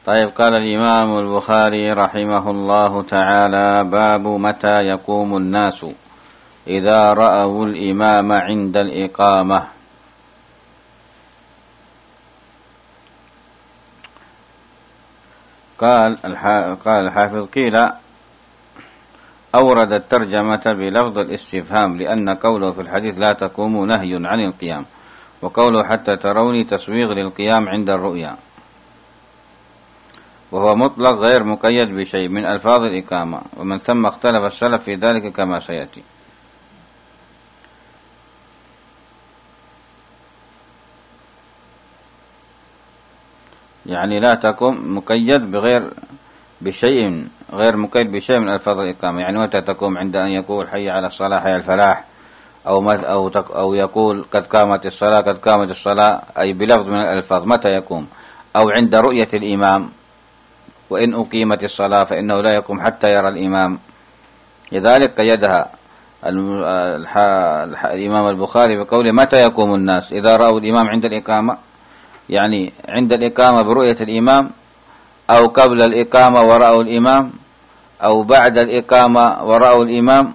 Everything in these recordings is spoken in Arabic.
طيب، قال الإمام البخاري رحمه الله تعالى: باب متى يقوم الناس إذا رأوا الإمام عند الإقامة. قال الحافظ: قيل أورد الترجمة بلفظ الاستفهام، لأن قوله في الحديث لا تقوم نهي عن القيام، وقوله حتى تروني تسويغ للقيام عند الرؤيا، وهو مطلق غير مقيد بشيء من ألفاظ الإقامة، ومن ثم اختلف السلف في ذلك كما سيأتي. يعني لا تقوم مقيد بشيء غير مقيد بشيء من ألفاظ الإقامة. يعني متى تقوم؟ عند أن يقول حي على الصلاة حي على الفلاح، أو يقول قد قامت الصلاة قد قامت الصلاة، أي بلفظ من الألفاظ متى يقوم، أو عند رؤية الإمام، وإن أقيمت الصلاة فإنه لا يقوم حتى يرى الإمام. لذلك قيدها الإمام البخاري بقوله متى يقوم الناس إذا رأوا الإمام عند الإقامة، يعني عند الإقامة برؤية الإمام، أو قبل الإقامة ورأوا الإمام، أو بعد الإقامة ورأوا الإمام،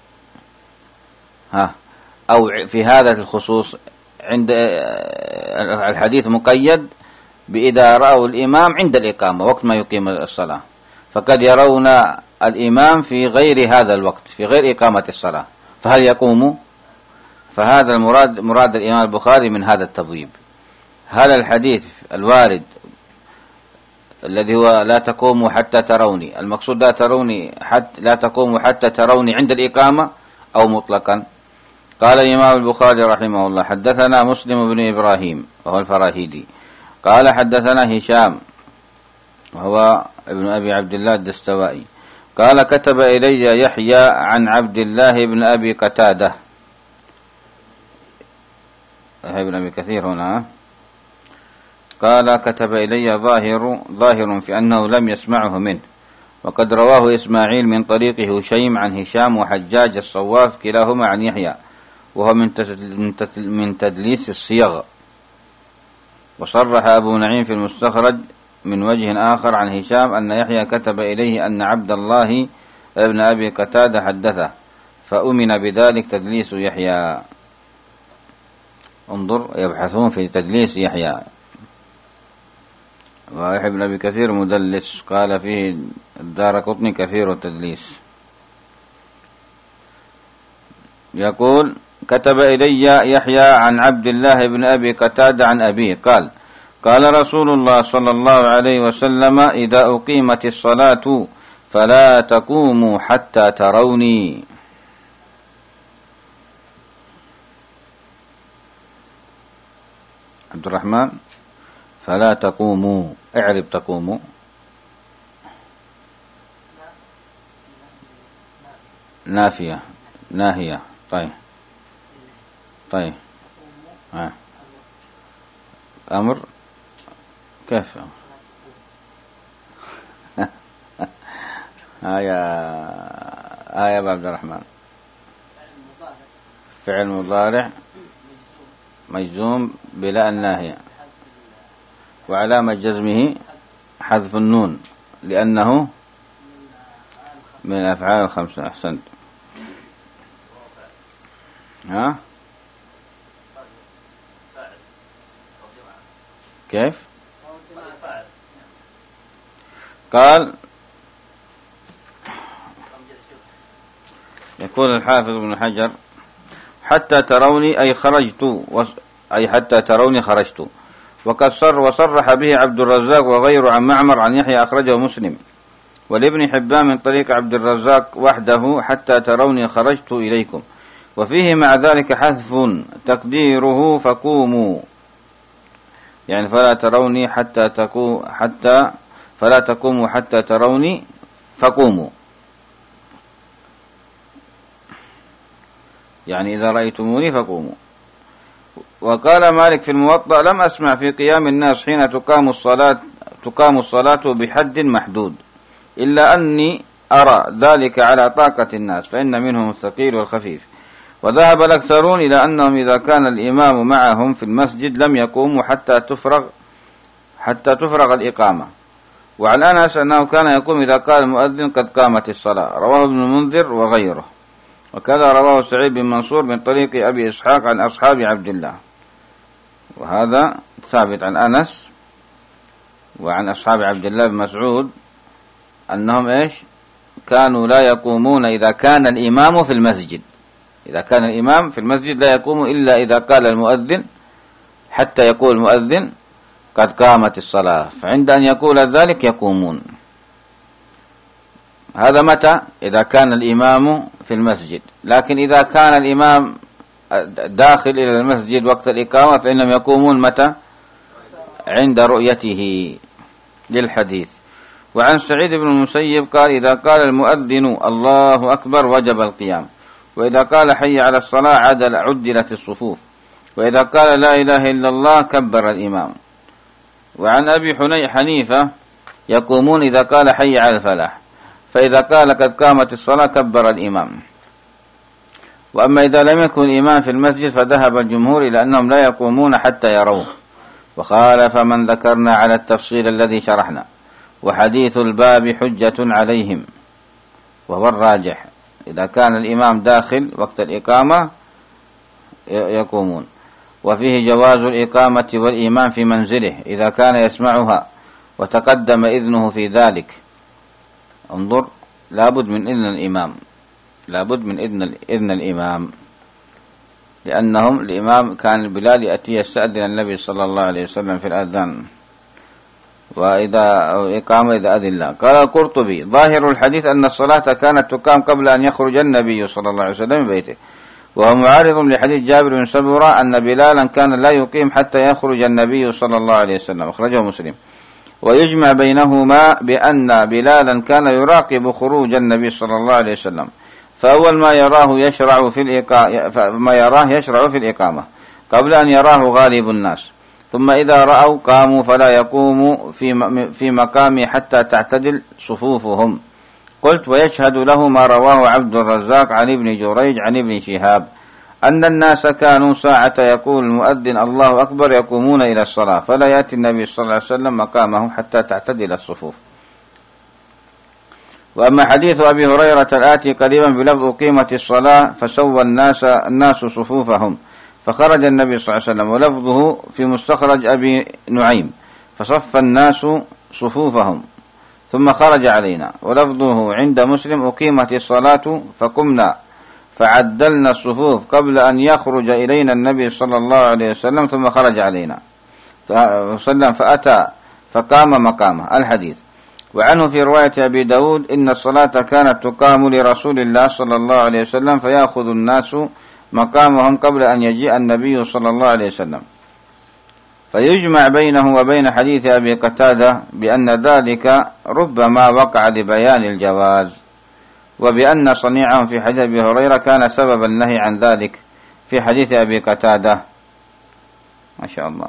أو في هذا الخصوص عند الحديث مقيد بإذا رأوا الإمام عند الإقامة وقت ما يقيم الصلاة، فقد يرون الإمام في غير هذا الوقت، في غير إقامة الصلاة، فهل يقوم؟ فهذا مراد الإمام البخاري من هذا التبويب. هل الحديث الوارد الذي هو لا تقوم حتى تروني، المقصود لا تقوم حتى تروني عند الإقامة، أو مطلقا؟ قال الإمام البخاري رحمه الله: حدثنا مسلم بن إبراهيم وهو الفراهيدي قال حدثنا هشام وهو ابن أبي عبد الله الدستوائي قال كتب إلي يحيى عن عبد الله بن أبي قتادة. ابن أبي كثير هنا قال كتب إلي ظاهر في أنه لم يسمعه منه، وقد رواه إسماعيل من طريق هشيم عن هشام وحجاج الصواف كلاهما عن يحيى، وهو من تدليس الصيغ. وصرح أبو نعيم في المستخرج من وجه آخر عن هشام أن يحيى كتب إليه أن عبد الله ابن أبي قتادة حدثه، فأمن بذلك تدليس يحيى. انظر، يبحثون في تدليس يحيى، ويحيى بن أبي كثير مدلس، قال فيه الدارقطني كثير التدليس. يقول: كتب إلي يحيى عن عبد الله بن أبي قتادة عن أبيه قال: قال رسول الله صلى الله عليه وسلم: إذا أقيمت الصلاة فلا تقوموا حتى تروني. عبد الرحمن: فلا تقوموا، اعرب تقوموا. ناهية. طيب. أمر كيف؟ آية عبد الرحمن: فعل مضارع مجزوم بلا الناهية، وعلامة جزمه حذف النون لأنه من الأفعال الخمسة. أحسنت. كيف؟ قال: يقول الحافظ ابن حجر: حتى تروني أي خرجت، أي حتى تروني خرجت. وقد وصرح به عبد الرزاق وغيره عن معمر عن يحيى، أخرجه مسلم. ولابن حبان من طريق عبد الرزاق وحده: حتى تروني خرجت إليكم. وفيه مع ذلك حذف تقديره فقوموا، يعني فلا تقوموا حتى تروني فقوموا، يعني إذا رأيتموني فقوموا. وقال مالك في الموطأ: لم أسمع في قيام الناس حين تقام الصلاة بحد محدود، إلا أني أرى ذلك على طاقة الناس، فإن منهم الثقيل والخفيف. وذهب الأكثرون إلى أنهم إذا كان الإمام معهم في المسجد لم يقوموا حتى تفرغ الإقامة، وعن أنس أنه كان يقوم إذا قال المؤذن قد قامت الصلاة، رواه ابن المنذر وغيره. وكذا رواه سعيد بن منصور من طريق أبي إسحاق عن أصحاب عبد الله، وهذا ثابت عن أنس وعن أصحاب عبد الله بن مسعود أنهم كانوا لا يقومون إذا كان الإمام في المسجد. إذا كان الإمام في المسجد لا يقوم إلا إذا قال المؤذن، حتى يقول المؤذن قد قامت الصلاة، فعند أن يقول ذلك يقومون. هذا متى؟ إذا كان الإمام في المسجد. لكن إذا كان الإمام داخل إلى المسجد وقت الإقامة فإنهم يقومون متى؟ عند رؤيته للحديث. وعن سعيد بن المسيب قال إذا قال المؤذن الله أكبر وجب القيام، وإذا قال حي على الصلاة عدلت الصفوف، وإذا قال لا إله إلا الله كبر الإمام. وعن أبي حنيفة يقومون إذا قال حي على الفلاح، فإذا قال قد قامت الصلاة كبر الإمام. وأما إذا لم يكن الإمام في المسجد فذهب الجمهور إلى أنهم لا يقومون حتى يروه، وخالف من ذكرنا على التفصيل الذي شرحنا، وحديث الباب حجة عليهم، وهو الراجح. إذا كان الإمام داخل وقت الإقامة يقومون. وفيه جواز الإقامة والإمام في منزله إذا كان يسمعها وتقدم إذنه في ذلك. انظر، لابد من إذن الإمام، لابد من إذن الإمام، لأنهم الإمام كان بلال يأتي يستأذن النبي صلى الله عليه وسلم في الأذان، وإذا إقامة إذا أذن الله. قال القرطبي ظاهر الحديث أن الصلاة كانت تقام قبل أن يخرج النبي صلى الله عليه وسلم من بيته، وهو معارض لحديث جابر بن سمرة أن بلالا كان لا يقيم حتى يخرج النبي صلى الله عليه وسلم، أخرجه مسلم. ويجمع بينهما بأن بلالا كان يراقب خروج النبي صلى الله عليه وسلم، فأول ما يراه يشرع في الإقامة قبل أن يراه غالب الناس، ثم إذا رأوا قاموا فلا يقوم في مقامه حتى تعتدل صفوفهم. قلت ويشهد له ما رواه عبد الرزاق عن ابن جريج عن ابن شهاب أن الناس كانوا ساعة يقول المؤذن الله أكبر يقومون إلى الصلاة، فلا يأتي النبي صلى الله عليه وسلم مقامه حتى تعتدل الصفوف. وأما حديث أبي هريرة الآتي قريبا بلفظ أقيمت الصلاة فسوى الناس صفوفهم فخرج النبي صلى الله عليه وسلم، ولفظه في مستخرج أبي نعيم فصف الناس صفوفهم ثم خرج علينا، ولفظه عند مسلم أقيمت الصلاة فقمنا فعدلنا الصفوف قبل أن يخرج إلينا النبي صلى الله عليه وسلم ثم خرج علينا فأتى فقام مقامه. الحديث. وعنه في رواية أبي داود إن الصلاة كانت تقام لرسول الله صلى الله عليه وسلم فيأخذ الناس مقامهم قبل أن يجيء النبي صلى الله عليه وسلم. فيجمع بينه وبين حديث أبي قتادة بأن ذلك ربما وقع لبيان الجواز، وبأن صنيعهم في حديث أبي هريرة كان سبب النهي عن ذلك في حديث أبي قتادة. ما شاء الله.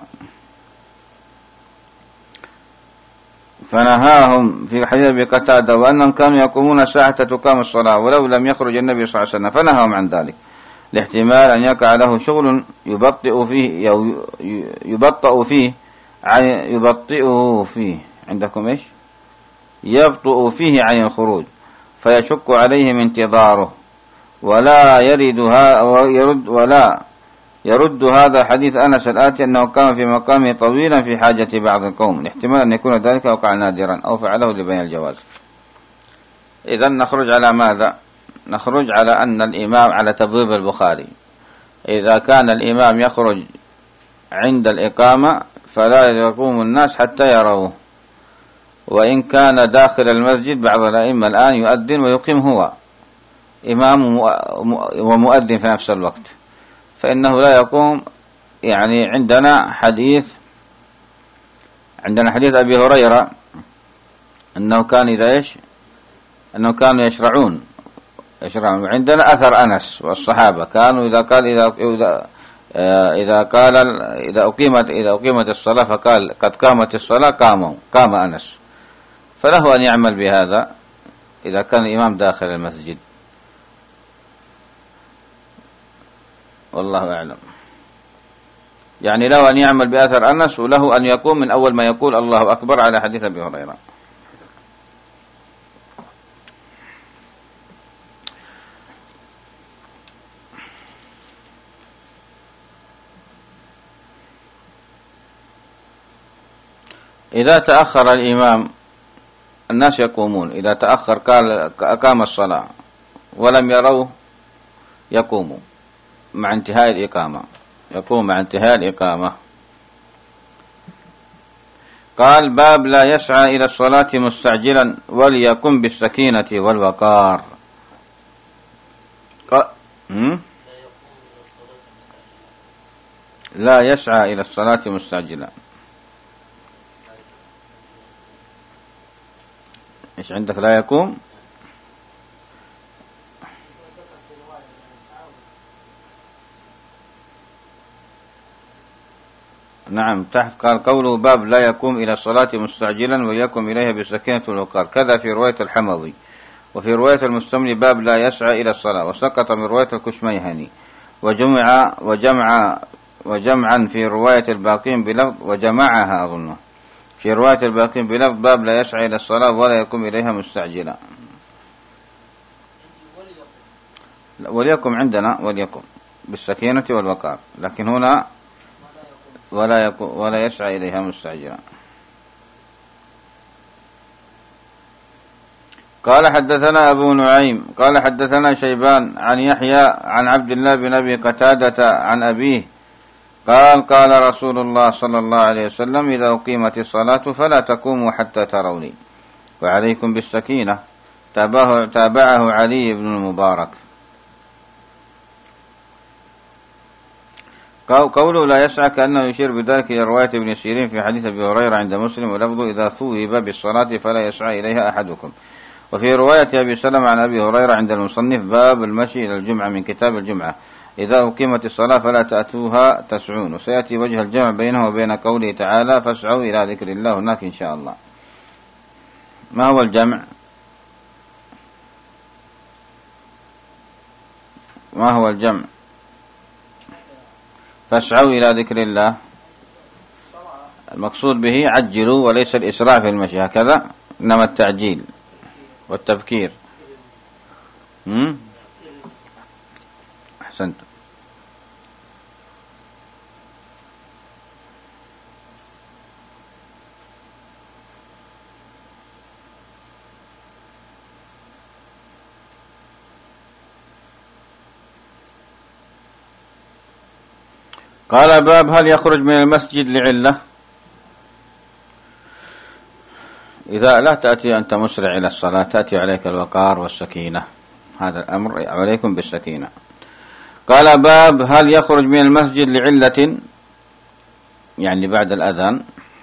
فنهاهم في حديث أبي قتادة وأنهم كانوا يقومون ساعة تقام الصلاة ولو لم يخرج النبي صلى الله عليه وسلم، فنهاهم عن ذلك لاحتمال أن يقع له شغل يبطئه فيه عندكم إيش؟ يبطئ فيه عن الخروج فيشق عليهم انتظاره، ولا يرد هذا حديث أنس الآتي أنه قام في مقامه طويلا في حاجة بعض القوم، لاحتمال أن يكون ذلك وقع نادرا أو فعله لبيان الجواز. إذن نخرج على ماذا؟ نخرج على أن الإمام على تبويب البخاري إذا كان الإمام يخرج عند الإقامة فلا يقوم الناس حتى يروه، وإن كان داخل المسجد بعض الأئمة الآن يؤذن ويقيم هو إمام ومؤذن في نفس الوقت، فإنه لا يقوم. يعني عندنا حديث أبي هريرة أنه كان أنه كانوا يشرعون، وعندنا أثر أنس والصحابة كانوا إذا أقيمت الصلاة فقال قد قامت الصلاة قام أنس، فله أن يعمل بهذا إذا كان الإمام داخل المسجد، والله أعلم. يعني له أن يعمل بأثر أنس، وله أن يقوم من أول ما يقول الله أكبر على حديث أبي هريرة. إذا تأخر الإمام الناس يقومون، إذا تأخر أقام الصلاة ولم يروه يقوموا مع انتهاء الإقامة، يقوم مع انتهاء الإقامة. قال: باب لا يسعى إلى الصلاة مستعجلا وليقم بالسكينة والوقار. لا يسعى إلى الصلاة مستعجلا. إيش عندك؟ لا يقوم. نعم، تحت قال قوله: باب لا يقوم إلى الصلاة مستعجلا وليقم إليها بالسكينة والوقار، كذا في رواية الحموي. وفي رواية المستملي: باب لا يسعى إلى الصلاة، وسقط من رواية الكشميهني. وجمعا في رواية الباقين بلفظ، وجمعها أظنه في رواية الباقين بلفظ: باب لا يسعى إلى الصلاة ولا يقوم إليها مستعجلا. وليقم عندنا وليقم بالسكينة والوقار، لكن هنا ولا يسعى إليها مستعجلا. قال: حدثنا أبو نعيم قال: حدثنا شيبان عن يحيى عن عبد الله بن أبي قتادة عن أبيه قال: قال رسول الله صلى الله عليه وسلم: إذا أقيمت الصلاة فلا تقوموا حتى تروني، وعليكم بالسكينة. تابعه علي بن المبارك. قوله لا يسعى كأنه يشير بذلك إلى رواية ابن سيرين في حديث أبي هريرة عند مسلم، ولفظه: إذا ثوب بالصلاة فلا يسعى إليها أحدكم. وفي رواية أبي سلمة عن أبي هريرة عند المصنف: باب المشي إلى الجمعة من كتاب الجمعة، إذا أقيمت الصلاة فلا تأتوها تسعون. وسيأتي وجه الجمع بينه وبين قوله تعالى: فاسعوا إلى ذكر الله هناك إن شاء الله. ما هو الجمع؟ ما هو الجمع؟ فاسعوا إلى ذكر الله، المقصود به عجلوا وليس الإسراع في المشي، هكذا، إنما التعجيل والتبكير. أحسنت. قال: باب هل يخرج من المسجد لعلة؟ إذا لا تأتي أنت مسرع إلى الصلاة تأتي عليك الوقار والسكينة، هذا الأمر عليكم بالسكينة. قال: باب هل يخرج من المسجد لعلة، يعني بعد الأذان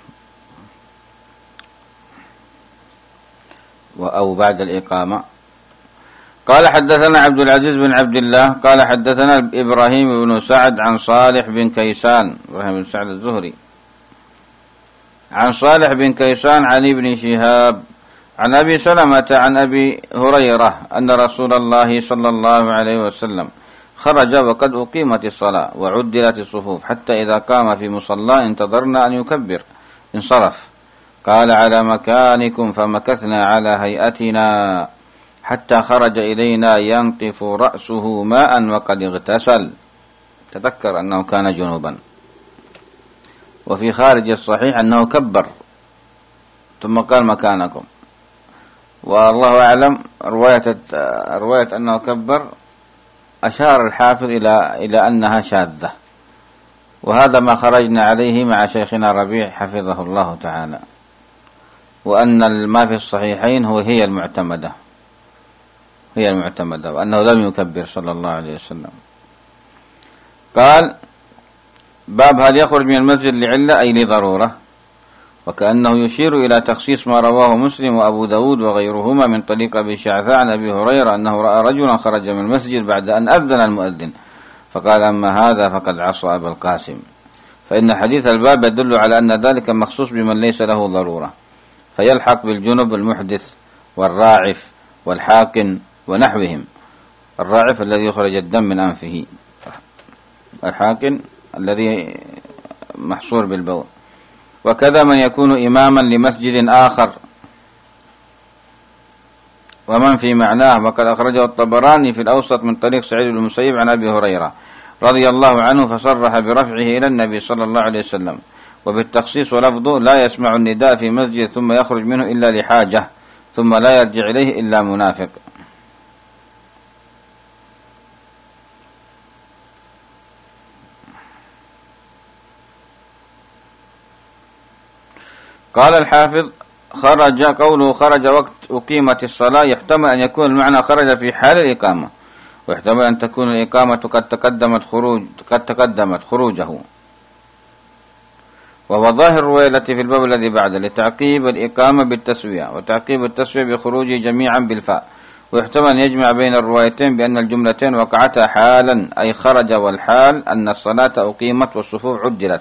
أو بعد الإقامة. قال: حدثنا عبد العزيز بن عبد الله قال: حدثنا إبراهيم بن سعد عن صالح بن كيسان، إبراهيم بن سعد الزهري، عن صالح بن كيسان عن ابن شهاب عن أبي سلمة عن أبي هريرة أن رسول الله صلى الله عليه وسلم خرج وقد أقيمت الصلاة وعدلت الصفوف، حتى إذا قام في مصلى انتظرنا أن يكبر انصرف. قال: على مكانكم، فمكثنا على هيئتنا حتى خرج إلينا ينطف رأسه ماء وقد اغتسل. تذكر أنه كان جنوبا. وفي خارج الصحيح أنه كبر ثم قال: مكانكم. والله أعلم، رواية أنه كبر أشار الحافظ إلى أنها شاذة، وهذا ما خرجنا عليه مع شيخنا ربيع حفظه الله تعالى، وأن ما في الصحيحين هي المعتمدة، وأنه لم يكبر صلى الله عليه وسلم. قال: باب هل يخرج من المسجد لعلة أي لضرورة، وكأنه يشير إلى تخصيص ما رواه مسلم وأبو داود وغيرهما من طريق أبي شعثاء عن أبي هريرة أنه رأى رجلا خرج من المسجد بعد أن أذن المؤذن فقال: أما هذا فقد عصى أبا القاسم. فإن حديث الباب يدل على أن ذلك مخصوص بمن ليس له ضرورة، فيلحق بالجنب المحدث والراعف والحاقن ونحوهم. الراعف الذي يخرج الدم من أنفه، الحاقن الذي محصور بالبول، وكذا من يكون إماما لمسجد آخر ومن في معناه. وقد أخرجه الطبراني في الأوسط من طريق سعيد بن المسيب عن أبي هريرة رضي الله عنه فصرح برفعه إلى النبي صلى الله عليه وسلم. وبالتخصيص ولفظه لا يسمع النداء في مسجد ثم يخرج منه إلا لحاجة ثم لا يرجع إليه إلا منافق. قال الحافظ: قوله خرج وقت أقيمت الصلاة يحتمل أن يكون المعنى خرج في حال الإقامة، ويحتمل أن تكون الإقامة قد تقدمت خروجه، وهو ظاهر الرواية التي في الباب الذي بعده لتعقيب الإقامة بالتسوية، وتعقيب التسوية بخروجه جميعا بالفاء، ويحتمل أن يجمع بين الروايتين بأن الجملتين وقعتا حالا، أي خرج، والحال أن الصلاة أقيمت والصفوف عدلت.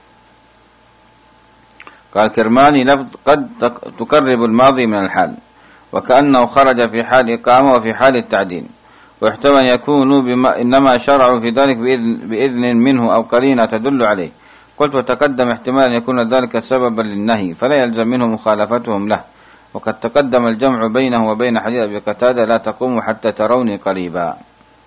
قال كرماني: لفظ قد تقرب الماضي من الحال، وكأنه خرج في حال إقامة وفي حال التعديل، ويحتمل يكون إنما شرعوا في ذلك بإذن منه أو قرينة تدل عليه. قلت: وتقدم احتمال أن يكون ذلك سببا للنهي فلا يلزم منه مخالفتهم له، وقد تقدم الجمع بينه وبين حديث أبي قتادة لا تقوم حتى تروني قريبا،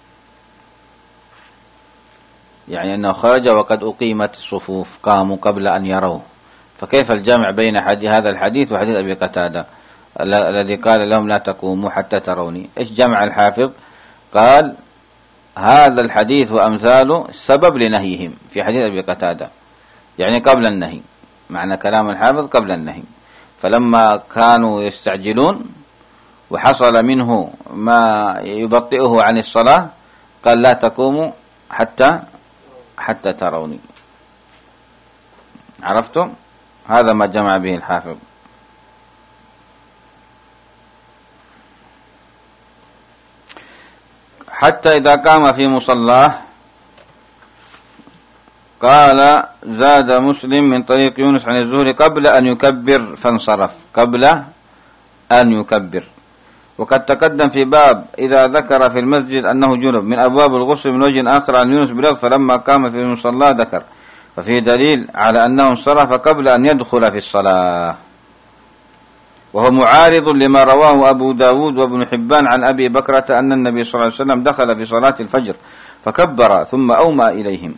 يعني أنه خرج وقد أقيمت الصفوف، قاموا قبل أن يروه، فكيف الجمع بين هذا الحديث وحديث أبي قتادة الذي قال لهم لا تقوموا حتى تروني؟ إيش جمع الحافظ؟ قال: هذا الحديث وأمثاله سبب لنهيهم في حديث أبي قتادة، يعني قبل النهي، معنى كلام الحافظ قبل النهي. فلما كانوا يستعجلون وحصل منه ما يبطئه عن الصلاة قال لا تقوموا حتى تروني. عرفتم؟ هذا ما جمع به الحافظ. حتى إذا قام في مصلاه، قال: زاد مسلم من طريق يونس عن الزهري قبل أن يكبر فانصرف، قبل أن يكبر. وقد تقدم في باب إذا ذكر في المسجد أنه جنب من أبواب الغسل من وجه آخر عن يونس بلغ فلما قام في المصلى ذكر، ففي دليل على أنه انصرف قبل أن يدخل في الصلاة، وهو معارض لما رواه أبو داود وابن حبان عن أبي بكرة أن النبي صلى الله عليه وسلم دخل في صلاة الفجر فكبر ثم أومأ إليهم.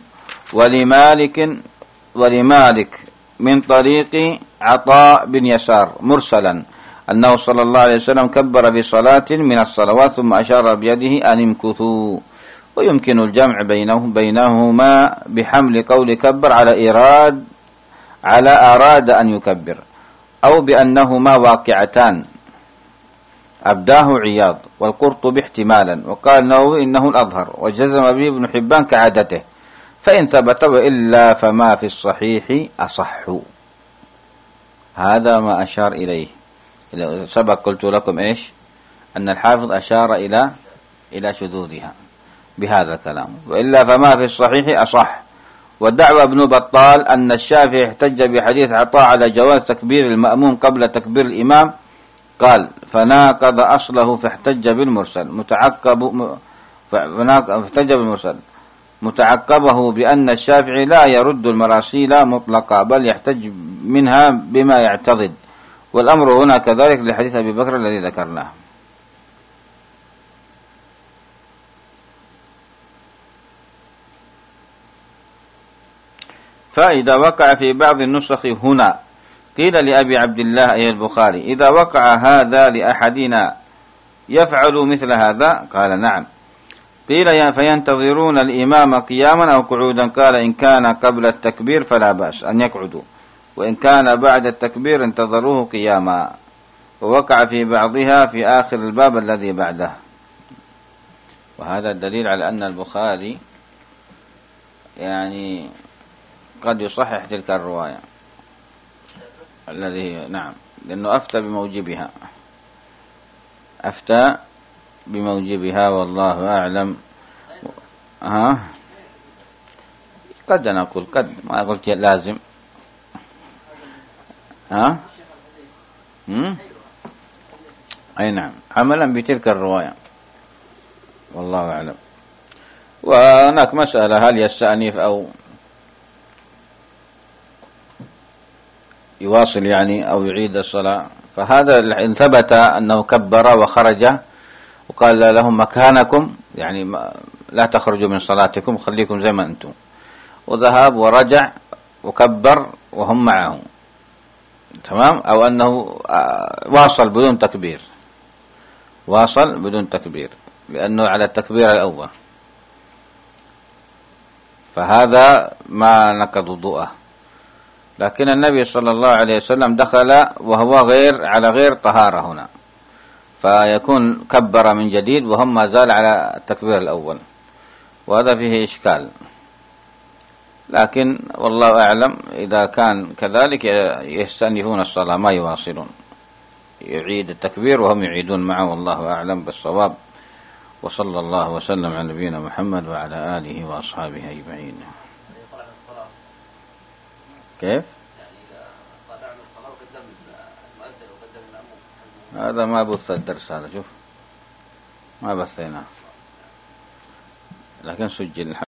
ولمالك من طريق عطاء بن يسار مرسلا أنه صلى الله عليه وسلم كبر في صلاة من الصلوات ثم أشار بيده أن امكثوا. ويمكن الجمع بينهما بحمل قول كبر على أراد أن يكبر، أو بأنهما واقعتان أبداه عياض والقرطبي احتمالا، وقال النووي إنه الأظهر، وجزم به ابن حبان كعادته، فإن ثبت وإلا فما في الصحيح أصح. هذا ما أشار إليه. سبق قلت لكم إيش؟ أن الحافظ أشار إلى شذوذها بهذا الكلام، وإلا فما في الصحيح أصح. ودعوى ابن بطال أن الشافعي احتج بحديث عطاء على جواز تكبير المأموم قبل تكبير الإمام، قال: فناقض أصله فاحتج بالمرسل متعقبه بأن الشافعي لا يرد المراسيل مطلقا بل يحتج منها بما يعتضد، والأمر هنا كذلك لحديث أبي بكر الذي ذكرناه. فإذا وقع في بعض النسخ هنا قيل لأبي عبد الله أي البخاري: إذا وقع هذا لأحدنا يفعل مثل هذا؟ قال: نعم. قيل: فينتظرون الإمام قياما أو قعودا؟ قال: إن كان قبل التكبير فلا بأس أن يقعدوا، وإن كان بعد التكبير انتظروه قياما. ووقع في بعضها في آخر الباب الذي بعده. وهذا الدليل على أن البخاري يعني قد يصحح تلك الرواية الذي نعم، لأنه أفتى بموجبها والله أعلم. قد أنا أقول قد، ما قلت لازم. أي نعم، عملا بتلك الرواية والله أعلم. وهناك مسألة هل يستأنف أو يواصل يعني أو يعيد الصلاة، فهذا إن ثبت أنه كبر وخرج وقال لهم مكانكم، يعني لا تخرجوا من صلاتكم خليكم زي ما أنتم، وذهب ورجع وكبر وهم معه، تمام، أو أنه واصل بدون تكبير، واصل بدون تكبير لأنه على التكبير الأول، فهذا ما نقض وضوءه. لكن النبي صلى الله عليه وسلم دخل وهو على غير طهارة هنا، فيكون كبر من جديد وهم ما زال على التكبير الأول، وهذا فيه إشكال. لكن والله أعلم إذا كان كذلك يستأنفون الصلاة ما يواصلون، يعيد التكبير وهم يعيدون معه، والله أعلم بالصواب. وصلى الله وسلم على نبينا محمد وعلى آله وأصحابه أجمعين. كيف؟ هذا ما بث الدرس، هذا شوف ما بثيناه، لكن سجل.